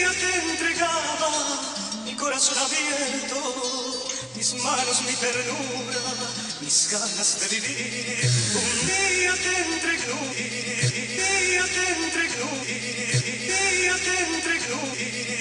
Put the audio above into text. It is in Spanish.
día te entregaba mi corazón abierto, mis manos, mi ternura, mis ganas de vivir. Un día te entregué, un día te entregué, un día te entregué.